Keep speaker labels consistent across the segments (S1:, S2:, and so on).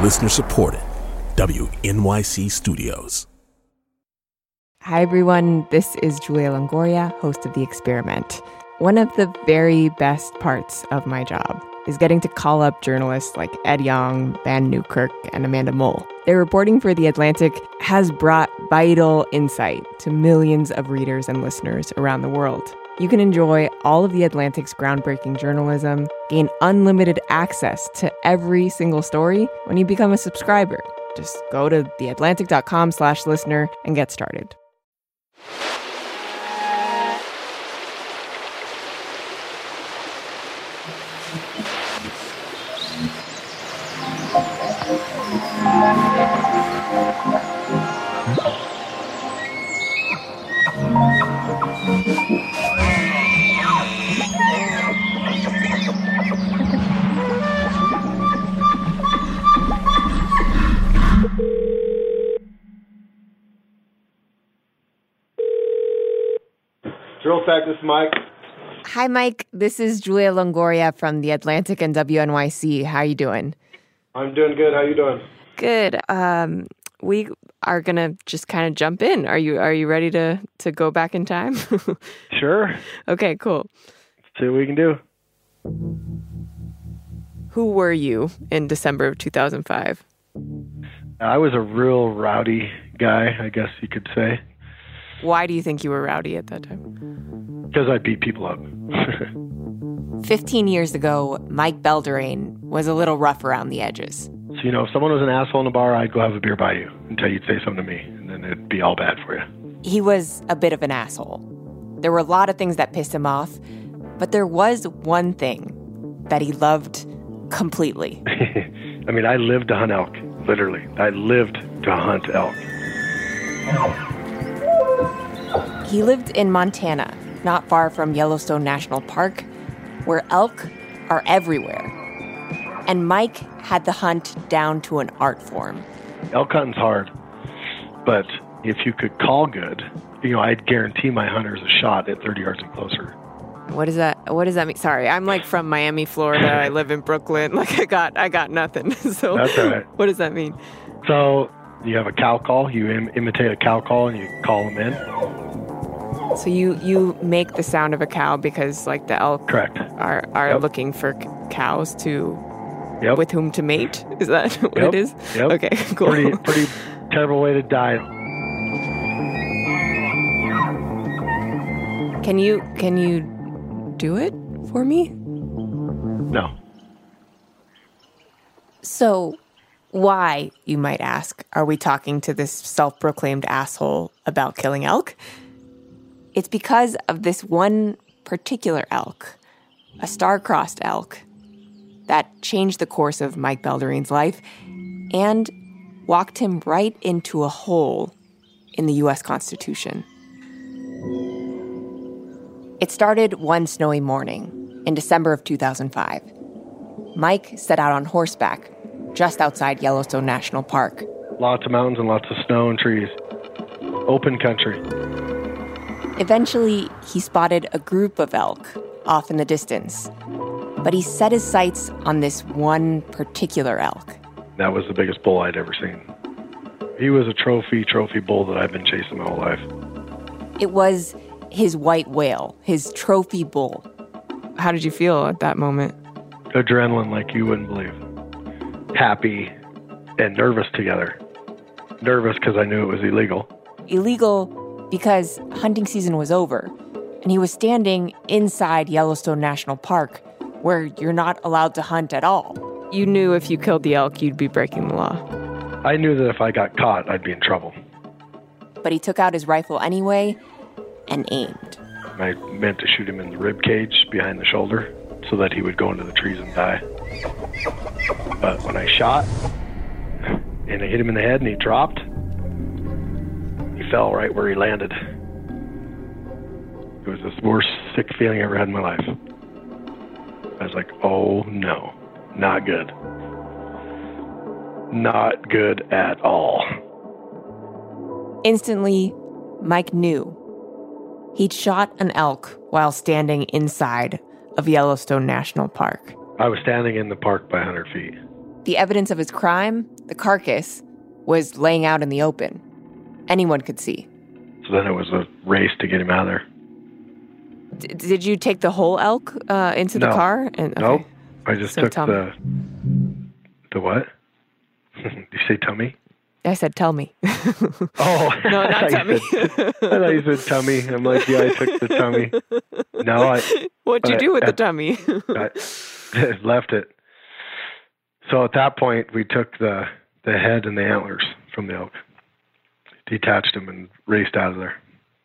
S1: Listener supported. WNYC Studios.
S2: Hi, everyone. This is Julia Longoria, host of The Experiment. One of the very best parts of my job is getting to call up journalists like Ed Yong, Van Newkirk, and Amanda Mull. Their reporting for The Atlantic has brought vital insight to millions of readers and listeners around the world. You can enjoy all of The Atlantic's groundbreaking journalism, gain unlimited access to every single story when you become a subscriber. Just go to theatlantic.com/listener and get started.
S3: Drill Tech, this is Mike.
S2: Hi, Mike. This is Julia Longoria from The Atlantic and WNYC. How you doing?
S3: I'm doing good. How you doing?
S2: Good. We are going to just kind of jump in. Are you ready to go back in time?
S3: Sure.
S2: Okay, cool.
S3: See what we can do.
S2: Who were you in December of 2005?
S3: I was a real rowdy guy, I guess you could say.
S2: Why do you think you were rowdy at that time?
S3: Because I beat people up.
S2: 15 years ago, Mike Belderain was a little rough around the edges.
S3: So, if someone was an asshole in a bar, I'd go have a beer by you until you'd say something to me, and then it'd be all bad for you.
S2: He was a bit of an asshole. There were a lot of things that pissed him off, but there was one thing that he loved completely.
S3: I mean, I lived to hunt elk, literally. I lived to hunt elk.
S2: He lived in Montana, not far from Yellowstone National Park, where elk are everywhere. And Mike had the hunt down to an art form.
S3: Elk hunting's hard, but if you could call good, I'd guarantee my hunters a shot at 30 yards and closer.
S2: What does that mean? Sorry, I'm like from Miami, Florida. I live in Brooklyn. Like I got nothing. So
S3: that's all right.
S2: What does that mean?
S3: So you have a cow call. You imitate a cow call, and you call them in.
S2: So you make the sound of a cow because like the elk
S3: correct
S2: are
S3: yep.
S2: looking for cows to
S3: yep.
S2: with whom to mate. Is that what
S3: yep.
S2: it is?
S3: Yep.
S2: Okay, cool.
S3: Pretty terrible way to die.
S2: Can you do it for me?
S3: No.
S2: So why, you might ask, are we talking to this self-proclaimed asshole about killing elk? It's because of this one particular elk, a star-crossed elk, that changed the course of Mike Belderain's life and walked him right into a hole in the U.S. Constitution. It started one snowy morning in December of 2005. Mike set out on horseback just outside Yellowstone National Park.
S3: Lots of mountains and lots of snow and trees. Open country.
S2: Eventually, he spotted a group of elk off in the distance. But he set his sights on this one particular elk.
S3: That was the biggest bull I'd ever seen. He was a trophy bull that I've been chasing my whole life.
S2: It was his white whale, his trophy bull. How did you feel at that moment?
S3: Adrenaline like you wouldn't believe. Happy and nervous together. Nervous because I knew it was illegal.
S2: Illegal because hunting season was over, and he was standing inside Yellowstone National Park, where you're not allowed to hunt at all. You knew if you killed the elk, you'd be breaking the law.
S3: I knew that if I got caught, I'd be in trouble.
S2: But he took out his rifle anyway and aimed.
S3: I meant to shoot him in the rib cage behind the shoulder so that he would go into the trees and die. But when I shot and I hit him in the head and he dropped, he fell right where he landed. It was the worst sick feeling I ever had in my life. I was like, oh no, not good. Not good at all.
S2: Instantly, Mike knew. He'd shot an elk while standing inside of Yellowstone National Park.
S3: I was standing in the park by 100 feet.
S2: The evidence of his crime The carcass was laying out in the open. Anyone could see.
S3: So then it was a race to get him out of there.
S2: Did you take the whole elk into the car? And, okay.
S3: Nope. I just took
S2: the
S3: what? Did you say tummy?
S2: I said tell me.
S3: Oh.
S2: No, not tummy.
S3: I thought you said tummy. I'm like, yeah, I took the tummy. No,
S2: What'd you do with the tummy?
S3: I left it. So at that point, we took the head and the antlers from the elk, detached them, and raced out of there.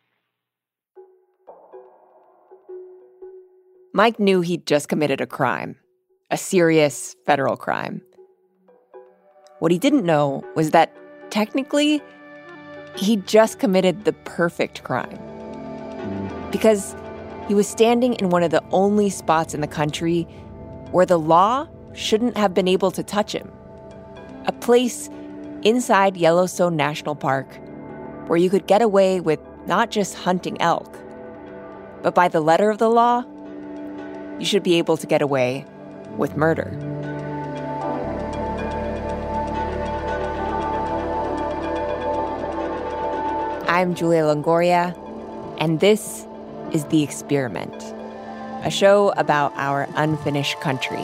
S2: Mike knew he'd just committed a crime, a serious federal crime. What he didn't know was that technically, he'd just committed the perfect crime. Because he was standing in one of the only spots in the country where the law shouldn't have been able to touch him. A place inside Yellowstone National Park where you could get away with not just hunting elk, but by the letter of the law, you should be able to get away with murder. I'm Julia Longoria, and this is The Experiment, a show about our unfinished country.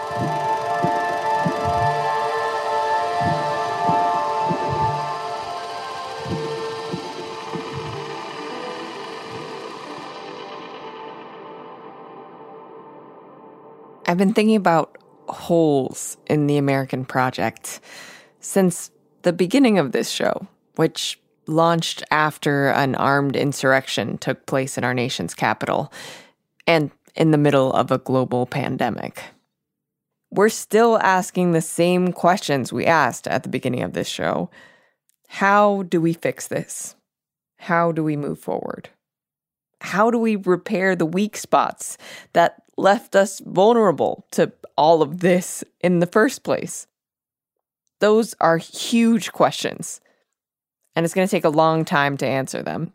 S2: I've been thinking about holes in the American project since the beginning of this show, which launched after an armed insurrection took place in our nation's capital and in the middle of a global pandemic. We're still asking the same questions we asked at the beginning of this show. How do we fix this? How do we move forward? How do we repair the weak spots that left us vulnerable to all of this in the first place? Those are huge questions, and it's going to take a long time to answer them.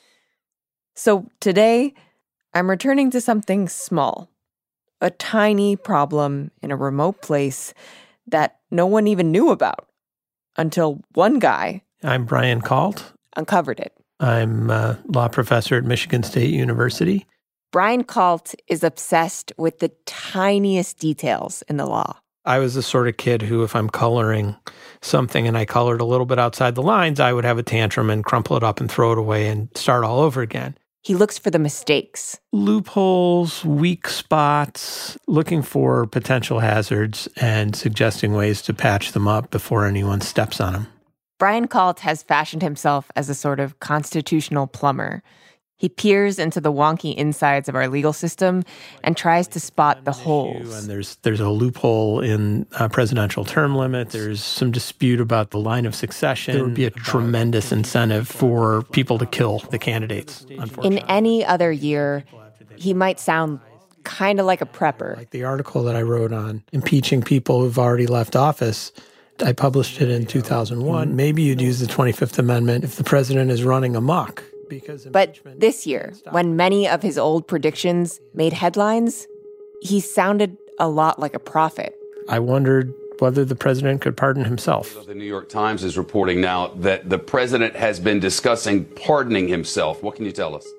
S2: So today, I'm returning to something small, a tiny problem in a remote place that no one even knew about until one guy,
S4: I'm Brian Kalt.
S2: Uncovered it.
S4: I'm a law professor at Michigan State University.
S2: Brian Kalt is obsessed with the tiniest details in the law.
S4: I was the sort of kid who, if I'm coloring something and I colored a little bit outside the lines, I would have a tantrum and crumple it up and throw it away and start all over again.
S2: He looks for the mistakes.
S4: Loopholes, weak spots, looking for potential hazards and suggesting ways to patch them up before anyone steps on them.
S2: Brian Kalt has fashioned himself as a sort of constitutional plumber. He peers into the wonky insides of our legal system and tries to spot the holes.
S4: And there's a loophole in presidential term limits. There's some dispute about the line of succession. There would be a tremendous incentive for people to kill the candidates, unfortunately.
S2: In any other year, he might sound kind of like a prepper.
S4: Like the article that I wrote on impeaching people who've already left office, I published it in 2001. Maybe you'd use the 25th Amendment if the president is running amok.
S2: But this year, when many of his old predictions made headlines, he sounded a lot like a prophet.
S4: I wondered whether the president could pardon himself.
S5: The New York Times is reporting now that the president has been discussing pardoning himself. What can you tell us?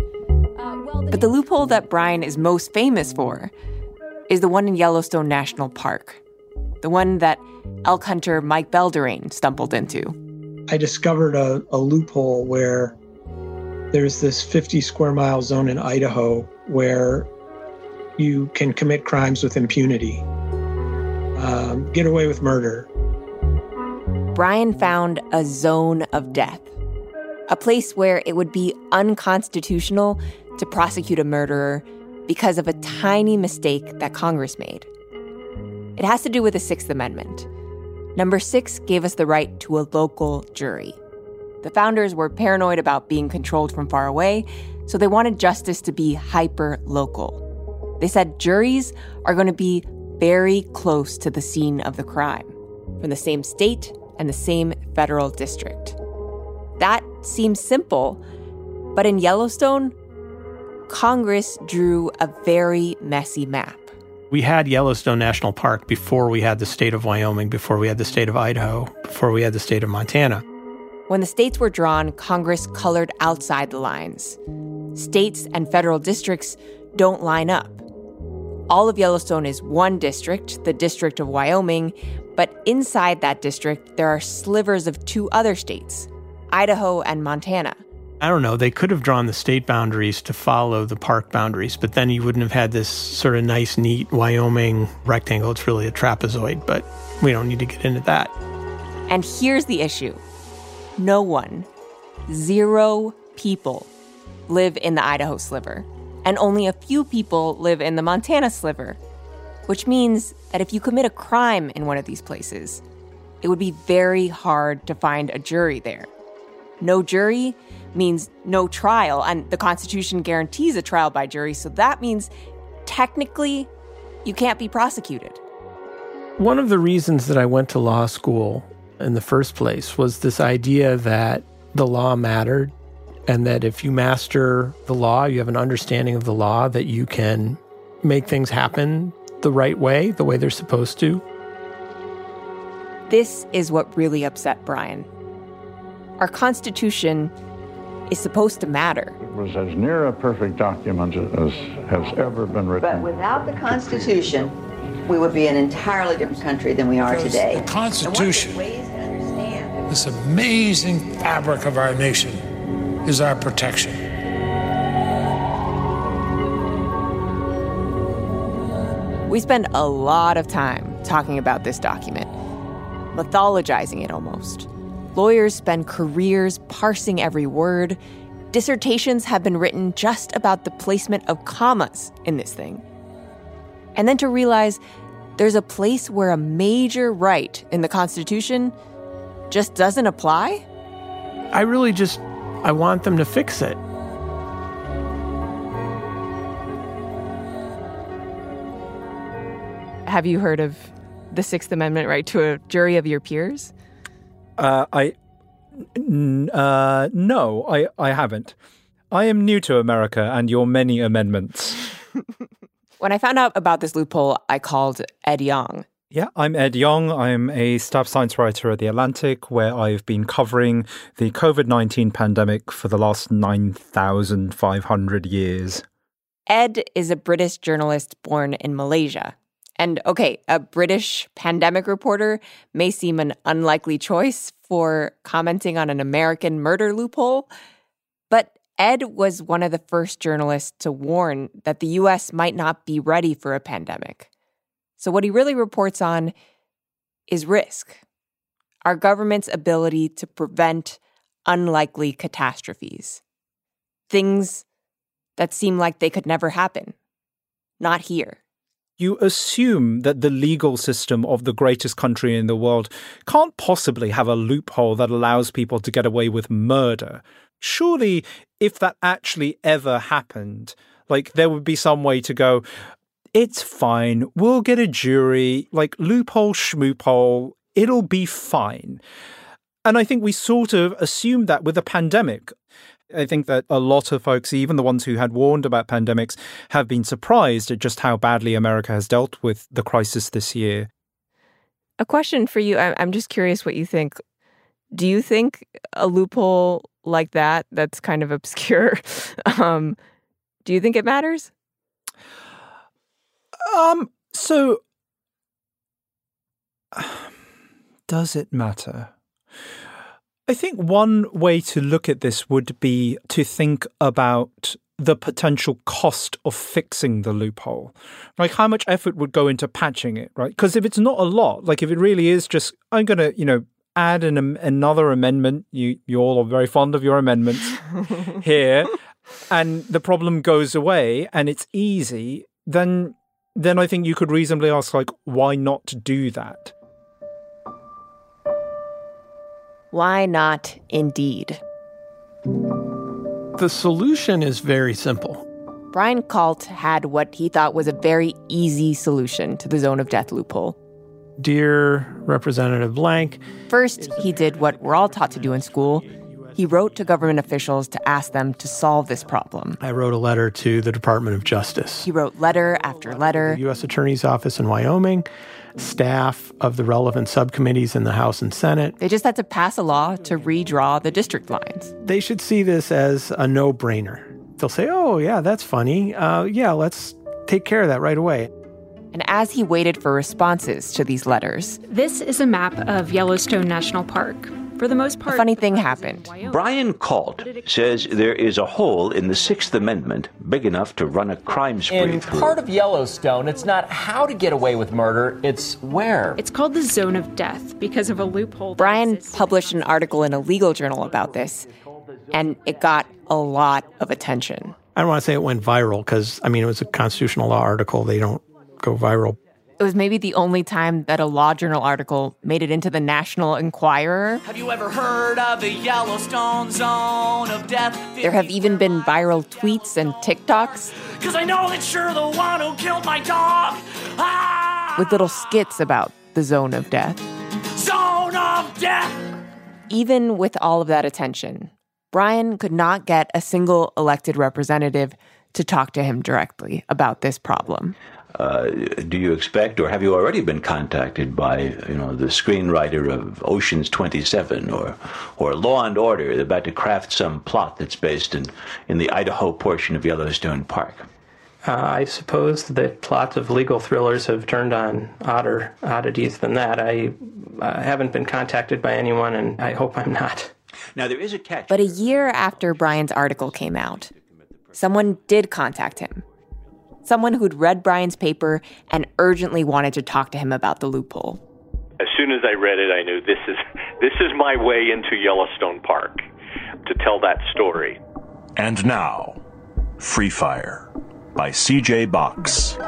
S2: But the loophole that Brian is most famous for is the one in Yellowstone National Park, the one that elk hunter Mike Belderain stumbled into.
S6: I discovered a loophole where there's this 50 square mile zone in Idaho where you can commit crimes with impunity, get away with murder.
S2: Brian found a zone of death, a place where it would be unconstitutional to prosecute a murderer because of a tiny mistake that Congress made. It has to do with the Sixth Amendment. Number 6 gave us the right to a local jury. The founders were paranoid about being controlled from far away, so they wanted justice to be hyper-local. They said juries are going to be very close to the scene of the crime, from the same state and the same federal district. That seems simple, but in Yellowstone, Congress drew a very messy map.
S4: We had Yellowstone National Park before we had the state of Wyoming, before we had the state of Idaho, before we had the state of Montana.
S2: When the states were drawn, Congress colored outside the lines. States and federal districts don't line up. All of Yellowstone is one district, the District of Wyoming, but inside that district, there are slivers of two other states, Idaho and Montana.
S4: I don't know, they could have drawn the state boundaries to follow the park boundaries, but then you wouldn't have had this sort of nice, neat Wyoming rectangle. It's really a trapezoid, but we don't need to get into that.
S2: And here's the issue. No one, 0 people, live in the Idaho sliver, and only a few people live in the Montana sliver, which means that if you commit a crime in one of these places, it would be very hard to find a jury there. No jury means no trial, and the Constitution guarantees a trial by jury, so that means technically you can't be prosecuted.
S4: One of the reasons that I went to law school in the first place was this idea that the law mattered, and that if you master the law, you have an understanding of the law, that you can make things happen the right way, the way they're supposed to.
S2: This is what really upset Brian. Our Constitution is supposed to matter.
S7: It was as near a perfect document as has ever been written.
S8: But without the Constitution, we would be an entirely different country than we are today.
S9: The Constitution, this amazing fabric of our nation, is our protection.
S2: We spend a lot of time talking about this document, mythologizing it almost. Lawyers spend careers parsing every word. Dissertations have been written just about the placement of commas in this thing. And then to realize there's a place where a major right in the Constitution just doesn't apply?
S4: I want them to fix it.
S2: Have you heard of the Sixth Amendment right to a jury of your peers?
S10: No, I haven't. I am new to America and your many amendments.
S2: When I found out about this loophole, I called Ed Yong.
S10: Yeah, I'm Ed Yong. I'm a staff science writer at The Atlantic, where I've been covering the COVID-19 pandemic for the last 9,500 years.
S2: Ed is a British journalist born in Malaysia. And okay, a British pandemic reporter may seem an unlikely choice for commenting on an American murder loophole, but Ed was one of the first journalists to warn that the U.S. might not be ready for a pandemic. So what he really reports on is risk, our government's ability to prevent unlikely catastrophes, things that seem like they could never happen, not here.
S10: You assume that the legal system of the greatest country in the world can't possibly have a loophole that allows people to get away with murder. Surely, if that actually ever happened, there would be some way to go, it's fine, we'll get a jury, loophole, schmoophole, it'll be fine. And I think we sort of assumed that with a pandemic. I think that a lot of folks, even the ones who had warned about pandemics, have been surprised at just how badly America has dealt with the crisis this year.
S2: A question for you. I'm just curious what you think. Do you think a loophole like that, that's kind of obscure, do you think it matters?
S10: Does it matter? I think one way to look at this would be to think about the potential cost of fixing the loophole. How much effort would go into patching it, right? Because if it's not a lot, if it really is just, I'm going to, add another amendment. You all are very fond of your amendments here, and the problem goes away and it's easy, then I think you could reasonably ask, why not do that?
S2: Why not, indeed?
S4: The solution is very simple.
S2: Brian Kalt had what he thought was a very easy solution to the zone of death loophole.
S4: Dear Representative Blank.
S2: First, he did what we're all taught to do in school. He wrote to government officials to ask them to solve this problem.
S4: I wrote a letter to the Department of Justice.
S2: He wrote letter after letter.
S4: The U.S. Attorney's Office in Wyoming, staff of the relevant subcommittees in the House and Senate.
S2: They just had to pass a law to redraw the district lines.
S4: They should see this as a no-brainer. They'll say, oh, yeah, that's funny. Yeah, let's take care of that right away.
S2: And as he waited for responses to these letters...
S11: This is a map of Yellowstone National Park. For the most part...
S2: A funny thing happened.
S12: Brian Kalt says there is a hole in the Sixth Amendment big enough to run a crime spree through.
S13: In part of Yellowstone, it's not how to get away with murder, it's where.
S11: It's called the Zone of Death because of a loophole.
S2: Brian published an article in a legal journal about this, and it got a lot of attention.
S4: I don't want to say it went viral because, it was a constitutional law article. They don't go viral.
S2: It was maybe the only time that a law journal article made it into the National Enquirer.
S14: Have you ever heard of the Yellowstone Zone of Death?
S2: There have even been viral tweets and TikToks.
S14: Because I know that you're the one who killed my dog.
S2: With little skits about the Zone of Death.
S14: Zone of Death!
S2: Even with all of that attention, Brian could not get a single elected representative to talk to him directly about this problem.
S12: Do you expect, or have you already been contacted by, the screenwriter of Ocean's 27 or Law and Order about to craft some plot that's based in the Idaho portion of Yellowstone Park?
S4: I suppose that plots of legal thrillers have turned on odder oddities than that. I haven't been contacted by anyone, and I hope I'm not.
S12: Now, there is a catch.
S2: But a year after Brian's article came out, someone did contact him. Someone who'd read Brian's paper and urgently wanted to talk to him about the loophole.
S15: As soon as I read it, I knew this is my way into Yellowstone Park, to tell that story.
S1: And now, Free Fire by C.J. Box.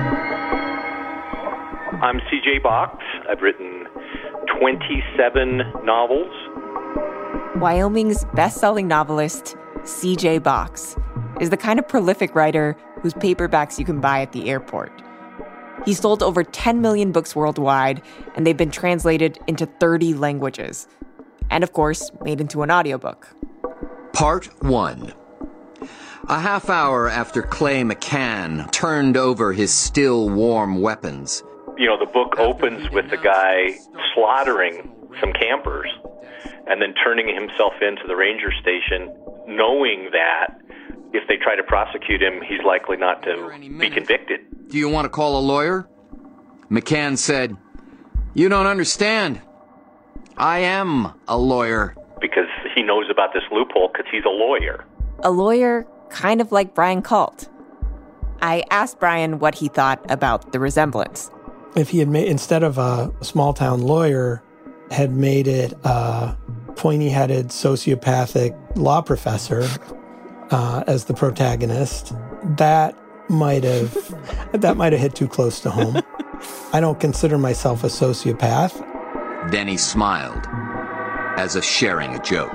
S15: I'm C.J. Box. I've written 27 novels.
S2: Wyoming's best-selling novelist, C.J. Box, is the kind of prolific writer whose paperbacks you can buy at the airport. He's sold over 10 million books worldwide, and they've been translated into 30 languages. And, of course, made into an audiobook.
S16: Part 1. A half hour after Clay McCann turned over his still warm weapons.
S15: The book opens with the guy slaughtering some campers and then turning himself into the ranger station, knowing that if they try to prosecute him, he's likely not to be convicted.
S16: Do you want to call a lawyer? McCann said, "You don't understand. I am a lawyer."
S15: Because he knows about this loophole because he's a lawyer.
S2: A lawyer kind of like Brian Kalt. I asked Brian what he thought about the resemblance.
S4: If he had made, instead of a small-town lawyer, had made it a pointy-headed, sociopathic law professor as the protagonist, that might have hit too close to home. I don't consider myself a sociopath.
S16: Then he smiled, as if sharing a joke.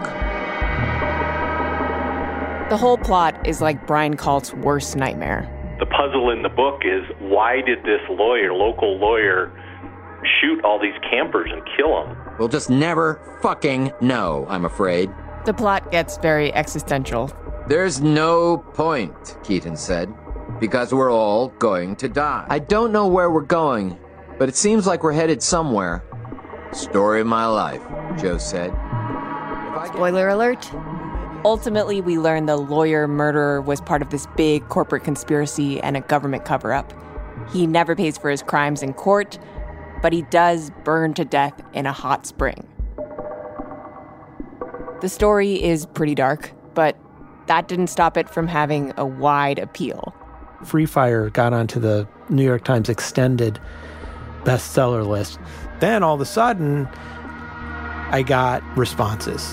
S2: The whole plot is like Brian Kalt's worst nightmare.
S15: The puzzle in the book is, why did this local lawyer, shoot all these campers and kill them?
S16: We'll just never fucking know, I'm afraid.
S2: The plot gets very existential.
S16: There's no point, Keaton said, because we're all going to die. I don't know where we're going, but it seems like we're headed somewhere. Story of my life, Joe said.
S2: Spoiler alert. Ultimately, we learn the lawyer murderer was part of this big corporate conspiracy and a government cover-up. He never pays for his crimes in court, but he does burn to death in a hot spring. The story is pretty dark, but that didn't stop it from having a wide appeal.
S4: Free Fire got onto the New York Times extended bestseller list. Then all of a sudden, I got responses.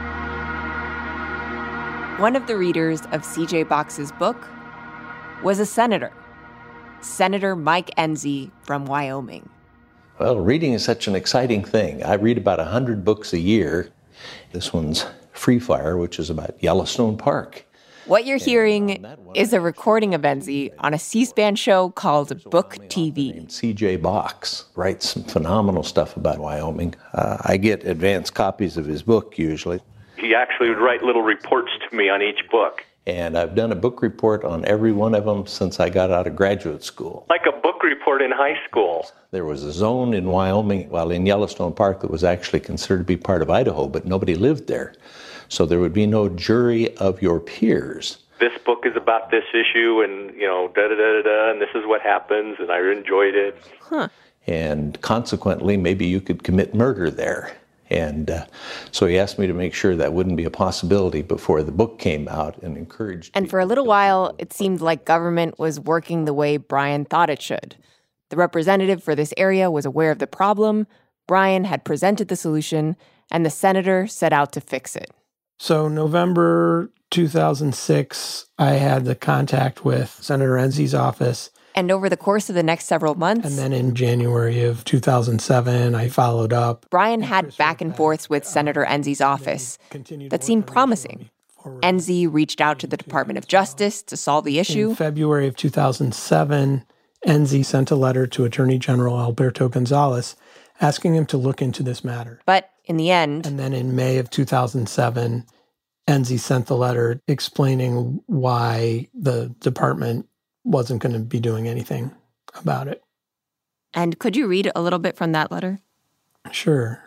S2: One of the readers of C.J. Box's book was a senator, Senator Mike Enzi from Wyoming.
S17: Well, reading is such an exciting thing. I read about 100 books a year. This one's Free Fire, which is about Yellowstone Park.
S2: What you're hearing is a recording of Enzi on a C-SPAN show called Book TV.
S17: C.J. Box writes some phenomenal stuff about Wyoming. I get advance copies of his book usually.
S15: He actually would write little reports to me on each book.
S17: And I've done a book report on every one of them since I got out of graduate school.
S15: Like a book report in high school.
S17: There was a zone in Wyoming, in Yellowstone Park, that was actually considered to be part of Idaho, but nobody lived there. So there would be no jury of your peers.
S15: This book is about this issue, and, da-da-da-da-da, and this is what happens, and I enjoyed it.
S2: Huh.
S17: And consequently, maybe you could commit murder there. And so he asked me to make sure that wouldn't be a possibility before the book came out, and encouraged.
S2: And for a little while, it seemed like government was working the way Brian thought it should. The representative for this area was aware of the problem, Brian had presented the solution, and the senator set out to fix it.
S4: So November 2006, I had the contact with Senator Enzi's office.
S2: And over the course of the next several months...
S4: And then in January of 2007, I followed up.
S2: Brian had back and forths with Senator Enzi's office that seemed promising. Enzi reached out to the Department of Justice to solve the issue.
S4: In February of 2007, Enzi sent a letter to Attorney General Alberto Gonzales asking him to look into this matter.
S2: But in the end...
S4: And then in May of 2007, Enzi sent the letter explaining why the department wasn't going to be doing anything about it.
S2: And could you read a little bit from that letter?
S4: Sure.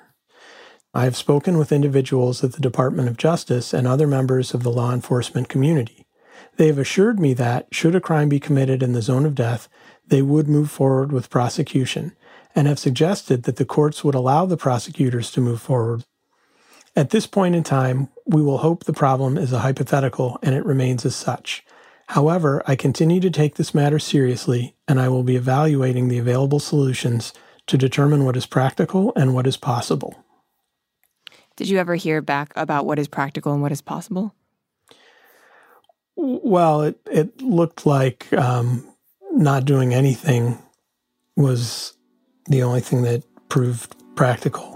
S4: I have spoken with individuals at the Department of Justice and other members of the law enforcement community. They have assured me that, should a crime be committed in the zone of death, they would move forward with prosecution, and have suggested that the courts would allow the prosecutors to move forward. At this point in time, we will hope the problem is a hypothetical and it remains as such. However, I continue to take this matter seriously, and I will be evaluating the available solutions to determine what is practical and what is possible.
S2: Did you ever hear back about what is practical and what is possible?
S4: Well, it looked like not doing anything was the only thing that proved practical.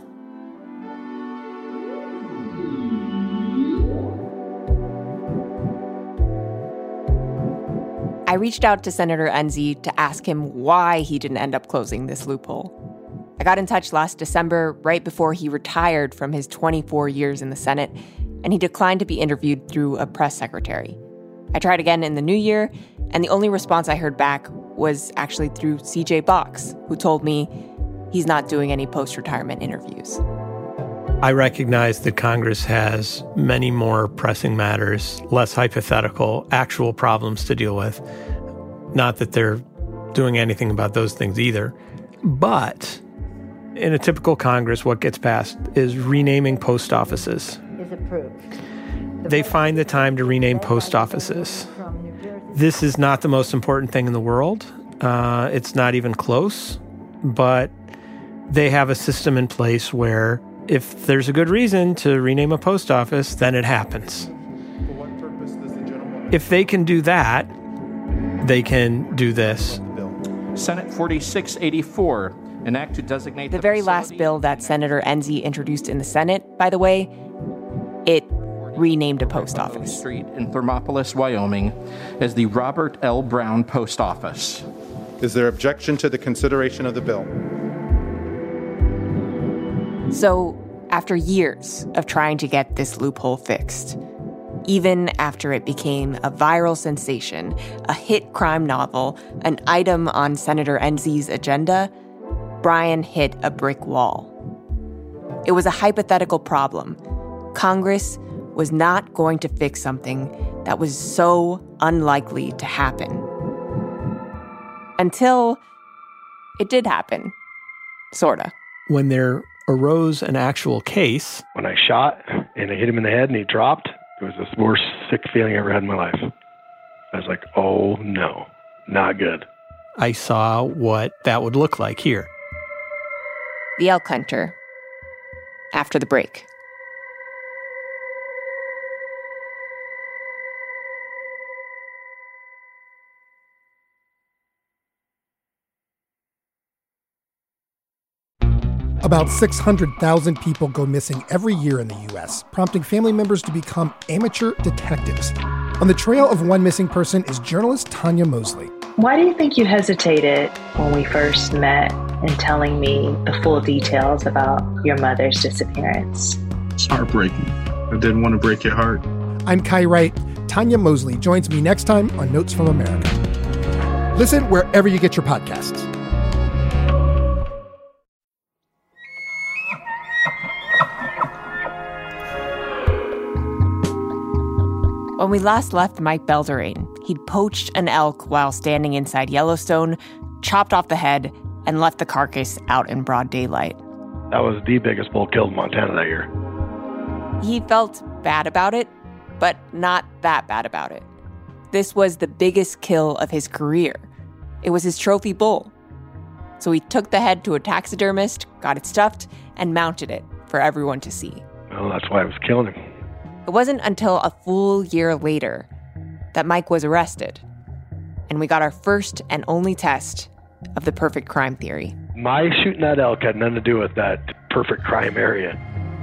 S2: I reached out to Senator Enzi to ask him why he didn't end up closing this loophole. I got in touch last December, right before he retired from his 24 years in the Senate, and he declined to be interviewed through a press secretary. I tried again in the new year, and the only response I heard back was actually through CJ Box, who told me he's not doing any post-retirement interviews.
S4: I recognize that Congress has many more pressing matters, less hypothetical, actual problems to deal with. Not that they're doing anything about those things either. But in a typical Congress, what gets passed is renaming post offices.
S18: Is approved.
S4: They find the time to rename post offices. This is not the most important thing in the world. It's not even close. But they have a system in place where if there's a good reason to rename a post office, then it happens.
S19: For what purpose does the gentleman...
S4: If they can do that, they can do this.
S20: Senate 4684, an act to designate
S2: the very last bill that Senator Enzi introduced in the Senate, by the way, it renamed a post office.
S20: Street in Thermopolis, Wyoming, as the Robert L. Brown Post Office.
S19: Is there objection to the consideration of the bill?
S2: So, after years of trying to get this loophole fixed, even after it became a viral sensation, a hit crime novel, an item on Senator Enzi's agenda, Brian hit a brick wall. It was a hypothetical problem. Congress was not going to fix something that was so unlikely to happen. Until it did happen. Sorta.
S4: When there arose an actual case.
S3: When I shot and I hit him in the head and he dropped, it was the worst sick feeling I ever had in my life. I was like, oh no, not good.
S4: I saw what that would look like here.
S2: The Elk Hunter. After the break.
S21: About 600,000 people go missing every year in the U.S., prompting family members to become amateur detectives. On the trail of one missing person is journalist Tanya Mosley.
S22: Why do you think you hesitated when we first met in telling me the full details about your mother's disappearance?
S23: It's heartbreaking.
S5: I didn't want to break your heart.
S21: I'm Kai Wright. Tanya Mosley joins me next time on Notes from America. Listen wherever you get your podcasts.
S2: When we last left Mike Belderain, he'd poached an elk while standing inside Yellowstone, chopped off the head, and left the carcass out in broad daylight.
S3: That was the biggest bull killed in Montana that year.
S2: He felt bad about it, but not that bad about it. This was the biggest kill of his career. It was his trophy bull. So he took the head to a taxidermist, got it stuffed, and mounted it for everyone to see.
S3: Well, that's why I was killing him.
S2: It wasn't until a full year later that Mike was arrested, and we got our first and only test of the perfect crime theory.
S3: My shooting that elk had nothing to do with that perfect crime area.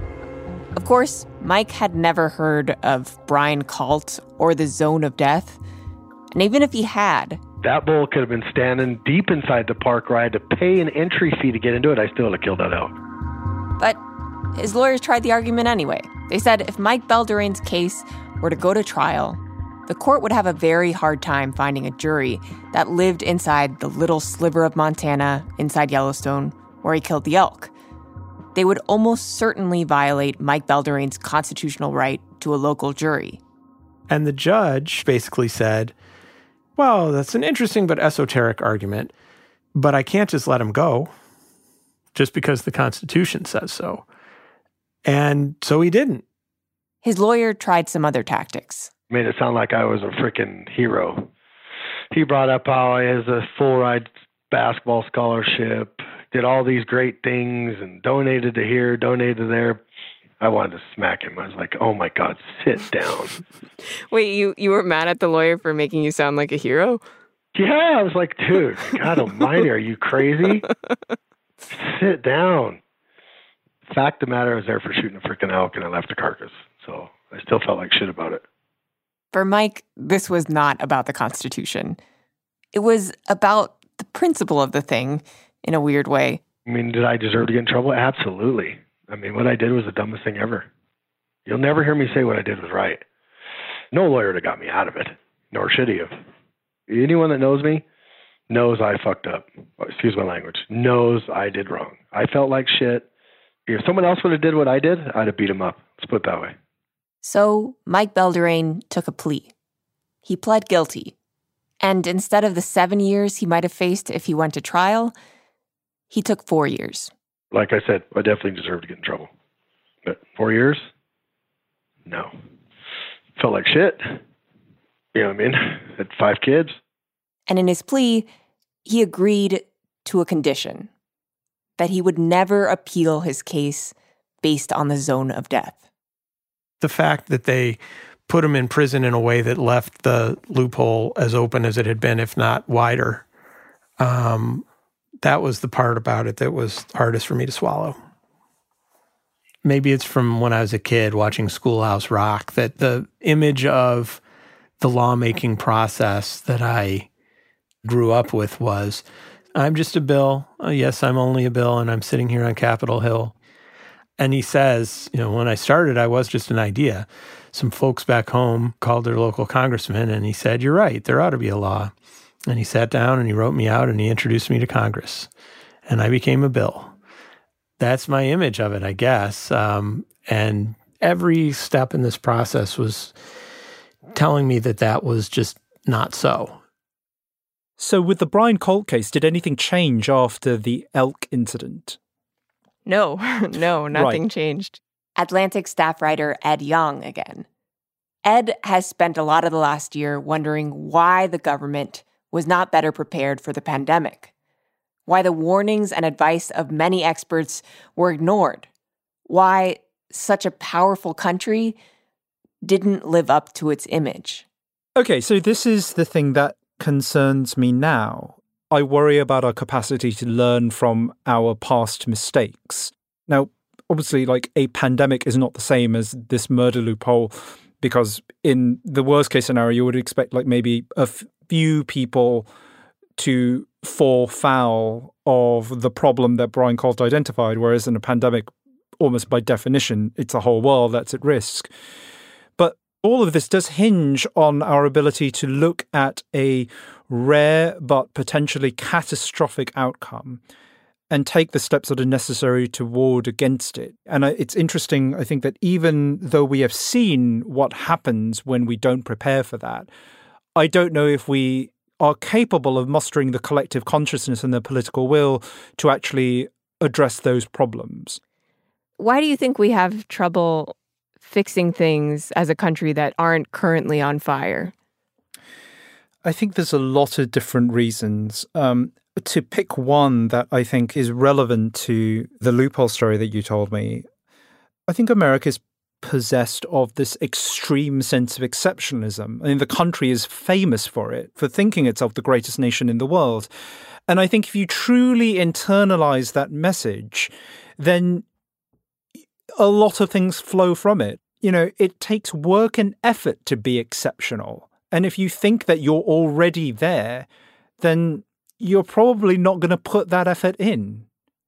S2: Of course, Mike had never heard of Brian Kalt or the Zone of Death, and even if he had...
S3: That bull could have been standing deep inside the park where I had to pay an entry fee to get into it. I still would have killed that elk.
S2: But his lawyers tried the argument anyway. They said if Mike Belderain's case were to go to trial, the court would have a very hard time finding a jury that lived inside the little sliver of Montana inside Yellowstone where he killed the elk. They would almost certainly violate Mike Belderain's constitutional right to a local jury.
S4: And the judge basically said, well, that's an interesting but esoteric argument, but I can't just let him go just because the Constitution says so. And so he didn't.
S2: His lawyer tried some other tactics.
S3: Made it sound like I was a freaking hero. He brought up how he has a full-ride basketball scholarship, did all these great things, and donated to here, donated to there. I wanted to smack him. I was like, oh my God, sit down.
S2: Wait, you were mad at the lawyer for making you sound like a hero?
S3: Yeah, I was like, dude, God almighty, are you crazy? Sit down. Fact of the matter, I was there for shooting a freaking elk and I left the carcass. So I still felt like shit about it.
S2: For Mike, this was not about the Constitution. It was about the principle of the thing, in a weird way.
S3: I mean, did I deserve to get in trouble? Absolutely. I mean, what I did was the dumbest thing ever. You'll never hear me say what I did was right. No lawyer would have got me out of it, nor should he have. Anyone that knows me knows I fucked up. Excuse my language. Knows I did wrong. I felt like shit. If someone else would have did what I did, I'd have beat him up. Let's put it that way.
S2: So Mike Belderain took a plea. He pled guilty. And instead of the 7 years he might have faced if he went to trial, he took 4 years.
S3: Like I said, I definitely deserved to get in trouble. But 4 years? No. Felt like shit. You know what I mean? Had 5 kids.
S2: And in his plea, he agreed to a condition that he would never appeal his case based on the zone of death.
S4: The fact that they put him in prison in a way that left the loophole as open as it had been, if not wider, that was the part about it that was hardest for me to swallow. Maybe it's from when I was a kid watching Schoolhouse Rock, that the image of the lawmaking process that I grew up with was, I'm just a bill. Yes, I'm only a bill, and I'm sitting here on Capitol Hill. And he says, when I started, I was just an idea. Some folks back home called their local congressman, and he said, you're right, there ought to be a law. And he sat down, and he wrote me out, and he introduced me to Congress. And I became a bill. That's my image of it, I guess. And every step in this process was telling me that that was just not so.
S10: So with the Brian Kalt case, did anything change after the elk incident?
S2: No, nothing changed. Atlantic staff writer Ed Yong again. Ed has spent a lot of the last year wondering why the government was not better prepared for the pandemic, why the warnings and advice of many experts were ignored, why such a powerful country didn't live up to its image.
S10: Okay, so this is the thing that concerns me now. I worry about our capacity to learn from our past mistakes. Now, obviously, a pandemic is not the same as this murder loophole, because in the worst case scenario, you would expect maybe a few people to fall foul of the problem that Brian Kalt identified, whereas in a pandemic, almost by definition, it's the whole world that's at risk. But all of this does hinge on our ability to look at a rare but potentially catastrophic outcome and take the steps that are necessary to ward against it. And it's interesting, I think, that even though we have seen what happens when we don't prepare for that, I don't know if we are capable of mustering the collective consciousness and the political will to actually address those problems.
S2: Why do you think we have trouble fixing things as a country that aren't currently on fire?
S10: I think there's a lot of different reasons. To pick one that I think is relevant to the loophole story that you told me, I think America is possessed of this extreme sense of exceptionalism. I mean, the country is famous for it, for thinking itself the greatest nation in the world. And I think if you truly internalize that message, then a lot of things flow from it. You know, it takes work and effort to be exceptional. And if you think that you're already there, then you're probably not going to put that effort in.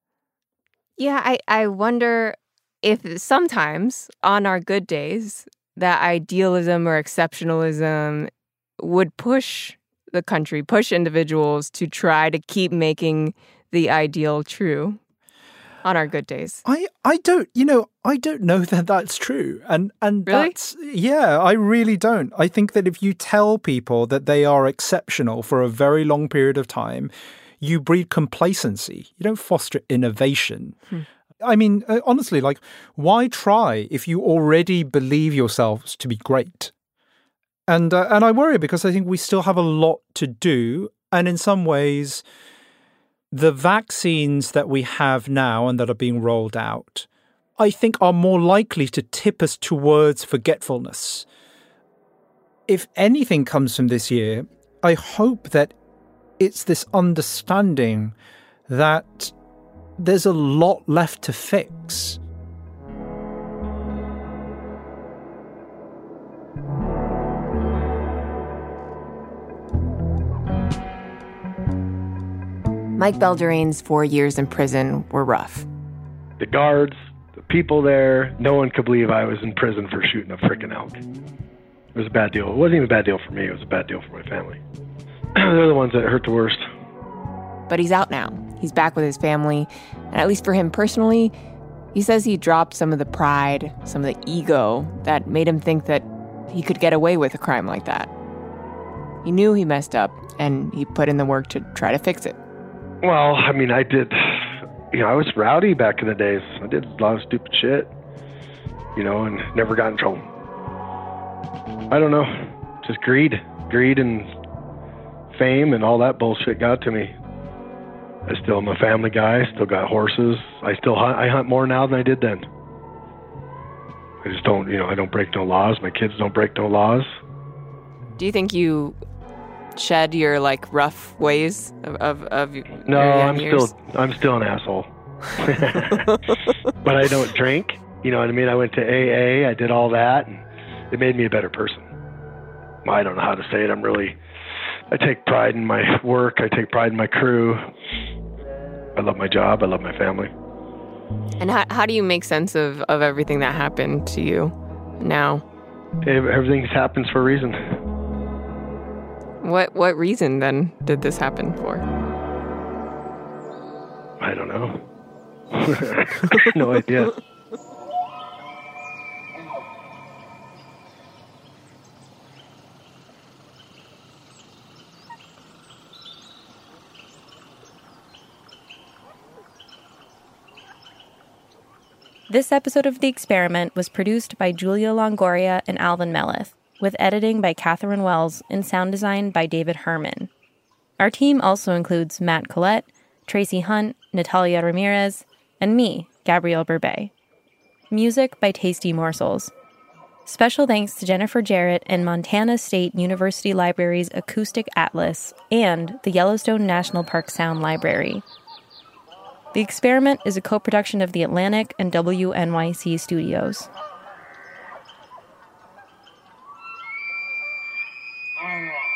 S2: Yeah, I wonder if sometimes on our good days, that idealism or exceptionalism would push the country, push individuals to try to keep making the ideal true on our good days.
S10: I don't know that that's true. And
S2: really?
S10: I really don't. I think that if you tell people that they are exceptional for a very long period of time, you breed complacency. You don't foster innovation. I mean, honestly, like, why try if you already believe yourselves to be great? And I worry because I think we still have a lot to do. And in some ways, the vaccines that we have now and that are being rolled out, I think are more likely to tip us towards forgetfulness. If anything comes from this year, I hope that it's this understanding that there's a lot left to fix.
S2: Mike Beldurain's 4 years in prison were rough.
S3: The guards, the people there, no one could believe I was in prison for shooting a frickin' elk. It was a bad deal. It wasn't even a bad deal for me. It was a bad deal for my family. They're the ones that hurt the worst.
S2: But he's out now. He's back with his family. And at least for him personally, he says he dropped some of the pride, some of the ego that made him think that he could get away with a crime like that. He knew he messed up, and he put in the work to try to fix it.
S3: Well, I mean, I did, I was rowdy back in the days. I did a lot of stupid shit, and never got in trouble. I don't know, just greed and fame and all that bullshit got to me. I still am a family guy, still got horses. I hunt more now than I did then. I just don't, I don't break no laws. My kids don't break no laws.
S2: Do you think you shed your rough ways of
S3: No,
S2: your young years?
S3: I'm still an asshole. But I don't drink. You know what I mean? I went to AA. I did all that, and it made me a better person. I don't know how to say it. I take pride in my work. I take pride in my crew. I love my job. I love my family.
S2: And how do you make sense of everything that happened to you now?
S3: Everything happens for a reason.
S2: What reason, then, did this happen for?
S3: I don't know. No idea.
S5: This episode of The Experiment was produced by Julia Longoria and Alvin Melleth, with editing by Catherine Wells and sound design by David Herman. Our team also includes Matt Collette, Tracy Hunt, Natalia Ramirez, and me, Gabrielle Burbet. Music by Tasty Morsels. Special thanks to Jennifer Jarrett and Montana State University Library's Acoustic Atlas and the Yellowstone National Park Sound Library. The Experiment is a co-production of The Atlantic and WNYC Studios.
S18: Oh.